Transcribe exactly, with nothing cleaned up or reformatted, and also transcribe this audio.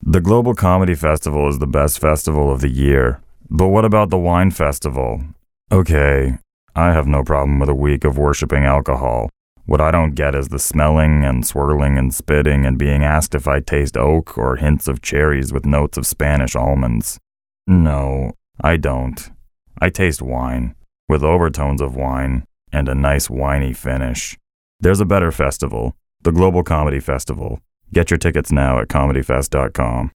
The Global Comedy Festival is the best festival of the year. But what about the wine festival? Okay, I have no problem with a week of worshiping alcohol. What I don't get is the smelling and swirling and spitting and being asked if I taste oak or hints of cherries with notes of Spanish almonds. No, I don't. I taste wine, with overtones of wine, and a nice winey finish. There's a better festival, the Global Comedy Festival. Get your tickets now at comedy fest dot com.